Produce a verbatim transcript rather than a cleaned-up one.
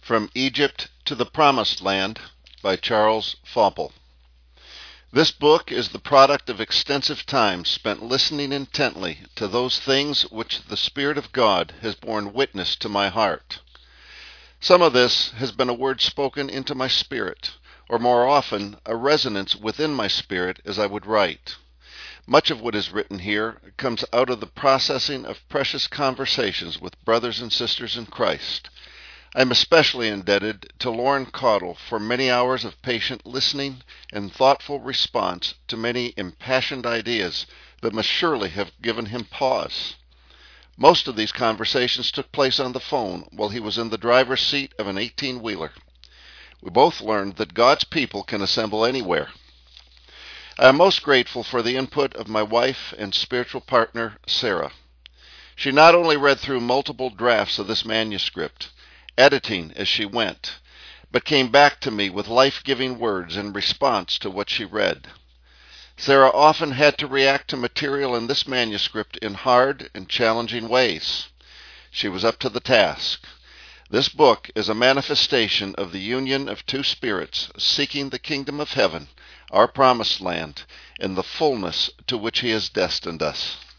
From Egypt to the Promised Land by Charles Fauple. This book is the product of extensive time spent listening intently to those things which the Spirit of God has borne witness to my heart. Some of this has been a word spoken into my spirit, or more often, a resonance within my spirit as I would write. Much of what is written here comes out of the processing of precious conversations with brothers and sisters in Christ. I am especially indebted to Lauren Caudle for many hours of patient listening and thoughtful response to many impassioned ideas that must surely have given him pause. Most of these conversations took place on the phone while he was in the driver's seat of an eighteen-wheeler. We both learned that God's people can assemble anywhere. I am most grateful for the input of my wife and spiritual partner, Sarah. She not only read through multiple drafts of this manuscript, editing as she went, but came back to me with life-giving words in response to what she read. Sarah often had to react to material in this manuscript in hard and challenging ways. She was up to the task. This book is a manifestation of the union of two spirits seeking the kingdom of heaven, our promised land, in the fullness to which he has destined us.